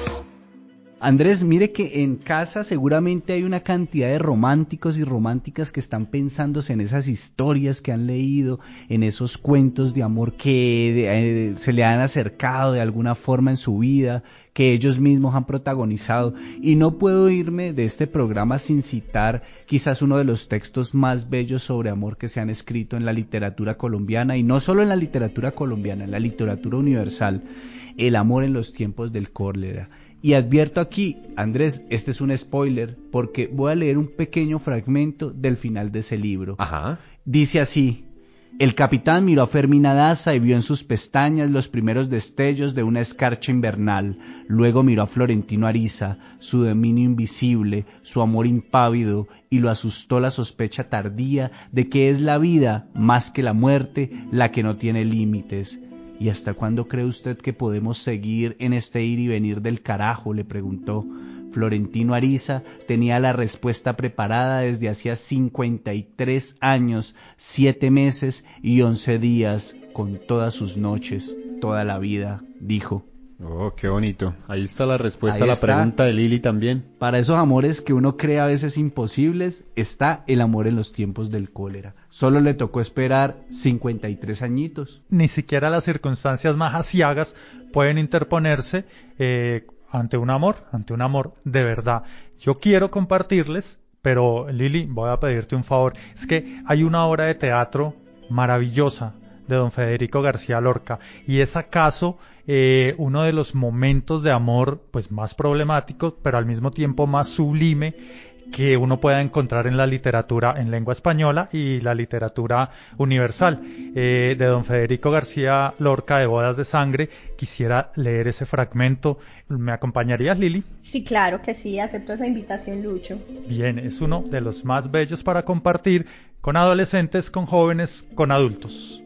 Andrés, mire que en casa seguramente hay una cantidad de románticos y románticas que están pensándose en esas historias que han leído, en esos cuentos de amor que eh, se le han acercado de alguna forma en su vida, que ellos mismos han protagonizado. Y no puedo irme de este programa sin citar quizás uno de los textos más bellos sobre amor que se han escrito en la literatura colombiana, y no solo en la literatura colombiana, en la literatura universal, El amor en los tiempos del cólera. Y advierto aquí, Andrés, este es un spoiler, porque voy a leer un pequeño fragmento del final de ese libro. Ajá. Dice así: el capitán miró a Fermina Daza y vio en sus pestañas los primeros destellos de una escarcha invernal. Luego miró a Florentino Ariza, su dominio invisible, su amor impávido, y lo asustó la sospecha tardía de que es la vida, más que la muerte, la que no tiene límites. ¿Y hasta cuándo cree usted que podemos seguir en este ir y venir del carajo?, le preguntó. Florentino Ariza tenía la respuesta preparada desde hacía cincuenta y tres años, siete meses y once días, con todas sus noches, toda la vida, dijo. Oh, qué bonito. Ahí está la respuesta Ahí a la está. pregunta de Lili también. Para esos amores que uno cree a veces imposibles, está el amor en los tiempos del cólera. Solo le tocó esperar cincuenta y tres añitos. Ni siquiera las circunstancias más aciagas pueden interponerse eh, ante un amor, ante un amor de verdad. Yo quiero compartirles, pero Lili, voy a pedirte un favor. Es que hay una obra de teatro maravillosa de don Federico García Lorca, y es acaso eh, uno de los momentos de amor pues más problemáticos, pero al mismo tiempo más sublime que uno pueda encontrar en la literatura en lengua española y la literatura universal. Eh, de don Federico García Lorca, de Bodas de Sangre, quisiera leer ese fragmento. ¿Me acompañarías, Lili? Sí, claro que sí, acepto esa invitación, Lucho. Bien, es uno de los más bellos para compartir con adolescentes, con jóvenes, con adultos.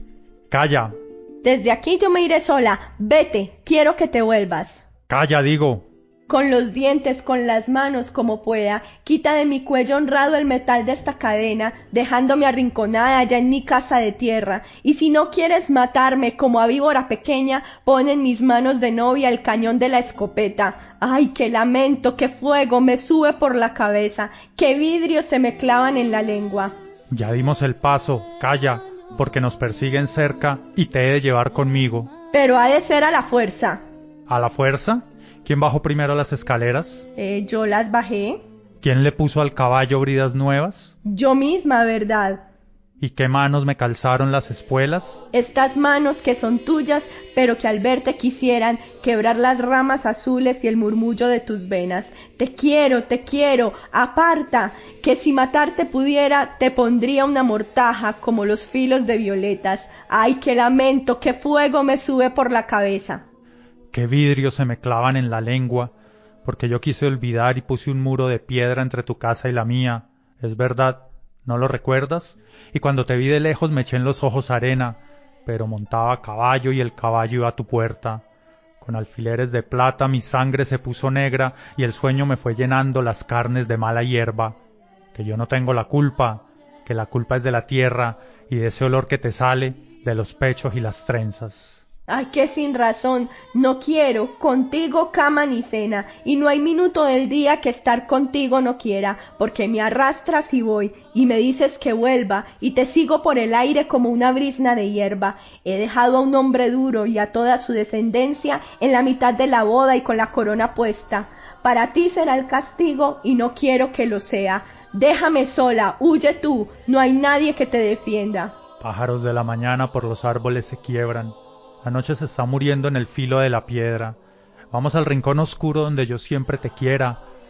Calla. Desde aquí yo me iré sola. Vete, quiero que te vuelvas. Calla, digo. Con los dientes, con las manos, como pueda, quita de mi cuello honrado el metal de esta cadena, dejándome arrinconada allá en mi casa de tierra. Y si no quieres matarme como a víbora pequeña, pon en mis manos de novia el cañón de la escopeta. Ay, qué lamento, qué fuego me sube por la cabeza, qué vidrios se me clavan en la lengua. Ya dimos el paso, calla, porque nos persiguen cerca y te he de llevar conmigo. Pero ha de ser a la fuerza. ¿A la fuerza? ¿Quién bajó primero las escaleras? Eh, yo las bajé. ¿Quién le puso al caballo bridas nuevas? Yo misma, ¿verdad? ¿Y qué manos me calzaron las espuelas? Estas manos que son tuyas, pero que al verte quisieran quebrar las ramas azules y el murmullo de tus venas. Te quiero, te quiero, aparta, que si matarte pudiera, te pondría una mortaja como los filos de violetas. Ay, qué lamento, qué fuego me sube por la cabeza. Qué vidrios se me clavan en la lengua, porque yo quise olvidar y puse un muro de piedra entre tu casa y la mía. Es verdad, ¿no lo recuerdas? Y cuando te vi de lejos me eché en los ojos arena, pero montaba a caballo y el caballo iba a tu puerta. Con alfileres de plata mi sangre se puso negra y el sueño me fue llenando las carnes de mala hierba. Que yo no tengo la culpa, que la culpa es de la tierra y de ese olor que te sale de los pechos y las trenzas. Ay, que sin razón, no quiero contigo cama ni cena, y no hay minuto del día que estar contigo no quiera, porque me arrastras y voy, y me dices que vuelva, y te sigo por el aire como una brizna de hierba. He dejado a un hombre duro y a toda su descendencia en la mitad de la boda y con la corona puesta. Para ti será el castigo, y no quiero que lo sea. Déjame sola, huye tú, no hay nadie que te defienda. Pájaros de la mañana por los árboles se quiebran. La noche se está muriendo en el filo de la piedra. Vamos al rincón oscuro donde yo siempre te quiera,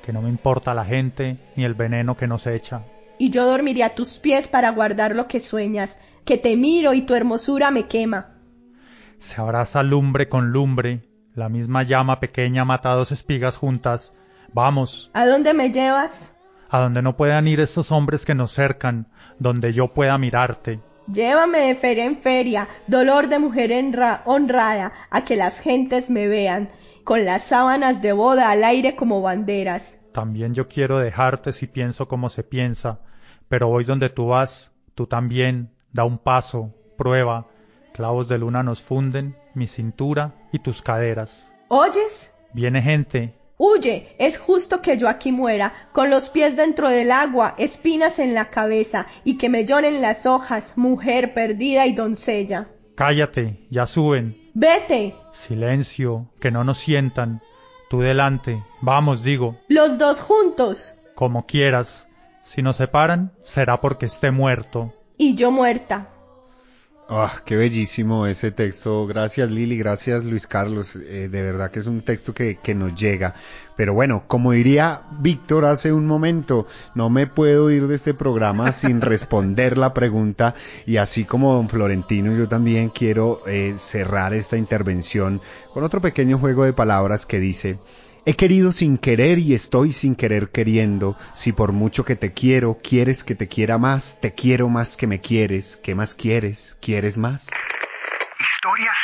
que no me importa la gente ni el veneno que nos echa. Y yo dormiré a tus pies para guardar lo que sueñas, que te miro y tu hermosura me quema. Se abraza lumbre con lumbre, la misma llama pequeña mata dos espigas juntas. Vamos. ¿A dónde me llevas? A donde no puedan ir estos hombres que nos cercan, donde yo pueda mirarte. Llévame de feria en feria, dolor de mujer honrada, a que las gentes me vean, con las sábanas de boda al aire como banderas. También yo quiero dejarte si pienso como se piensa, pero voy donde tú vas, tú también, da un paso, prueba, clavos de luna nos funden, mi cintura y tus caderas. ¿Oyes? Viene gente. Huye, es justo que yo aquí muera, con los pies dentro del agua, espinas en la cabeza, y que me lloren las hojas, mujer perdida y doncella. Cállate, ya suben. ¡Vete! Silencio, que no nos sientan. Tú delante, vamos, digo. Los dos juntos. Como quieras. Si nos separan, será porque esté muerto. Y yo muerta. Ah, qué bellísimo ese texto. Gracias Lili, gracias Luis Carlos. Eh, de verdad que es un texto que, que nos llega. Pero bueno, como diría Víctor hace un momento, no me puedo ir de este programa sin responder la pregunta. Y así como don Florentino, yo también quiero eh, cerrar esta intervención con otro pequeño juego de palabras que dice: he querido sin querer y estoy sin querer queriendo. Si por mucho que te quiero, quieres que te quiera más, te quiero más que me quieres. ¿Qué más quieres? ¿Quieres más? Historias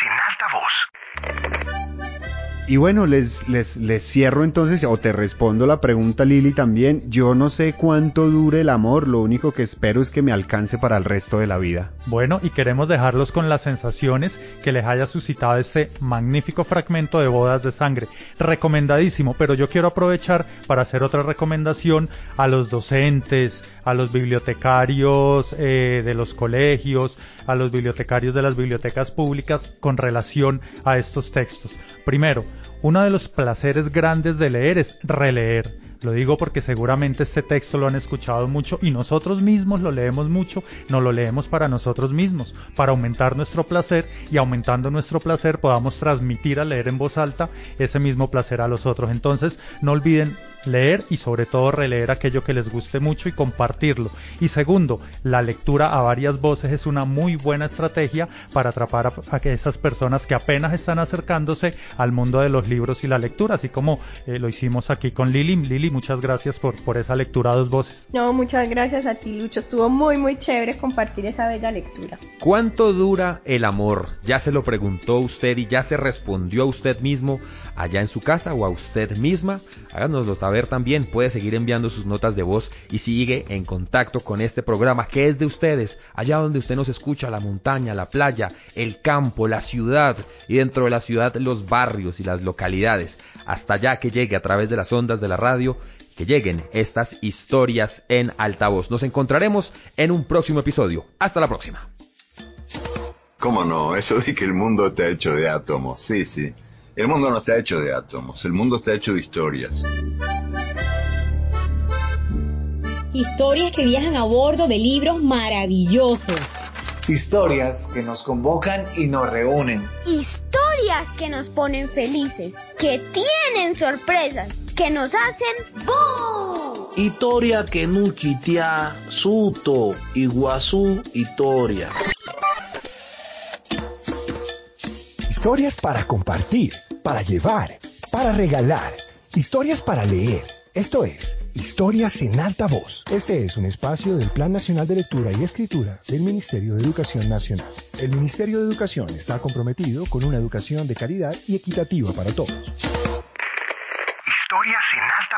en alta voz. Y bueno, les, les, les cierro entonces, o te respondo la pregunta, Lili, también. Yo no sé cuánto dure el amor, lo único que espero es que me alcance para el resto de la vida. Bueno, y queremos dejarlos con las sensaciones que les haya suscitado este magnífico fragmento de Bodas de Sangre. Recomendadísimo, pero yo quiero aprovechar para hacer otra recomendación a los docentes, a los bibliotecarios eh, de los colegios, a los bibliotecarios de las bibliotecas públicas con relación a estos textos. Primero, uno de los placeres grandes de leer es releer. Lo digo porque seguramente este texto lo han escuchado mucho y nosotros mismos lo leemos mucho, no lo leemos para nosotros mismos, para aumentar nuestro placer y aumentando nuestro placer podamos transmitir al leer en voz alta ese mismo placer a los otros. Entonces no olviden leer y sobre todo releer aquello que les guste mucho y compartirlo. Y segundo, la lectura a varias voces es una muy buena estrategia para atrapar a, a esas personas que apenas están acercándose al mundo de los libros y la lectura, así como eh, lo hicimos aquí con Lili. Lili, muchas gracias por, por esa lectura a dos voces. No, muchas gracias a ti, Lucho. Estuvo muy, muy chévere compartir esa bella lectura. ¿Cuánto dura el amor? Ya se lo preguntó usted y ya se respondió a usted mismo allá en su casa o a usted misma. Háganoslo saber también. Puede seguir enviando sus notas de voz y sigue en contacto con este programa que es de ustedes, allá donde usted nos escucha, la montaña, la playa, el campo, la ciudad y dentro de la ciudad los barrios y las localidades. Hasta allá que llegue a través de las ondas de la radio, que lleguen estas historias en altavoz. Nos encontraremos en un próximo episodio. Hasta la próxima. ¿Cómo no? Eso de que el mundo está hecho de átomos. Sí, sí. El mundo no está hecho de átomos. El mundo está hecho de historias. Historias que viajan a bordo de libros maravillosos. Historias que nos convocan y nos reúnen. Historias que nos ponen felices, que tienen sorpresas, que nos hacen ¡boom! Historia que no chitea, suto, iguazú, historia. Historias para compartir, para llevar, para regalar. Historias para leer. Esto es Historias en Alta Voz. Este es un espacio del Plan Nacional de Lectura y Escritura del Ministerio de Educación Nacional. El Ministerio de Educación está comprometido con una educación de calidad y equitativa para todos. Historias en Alta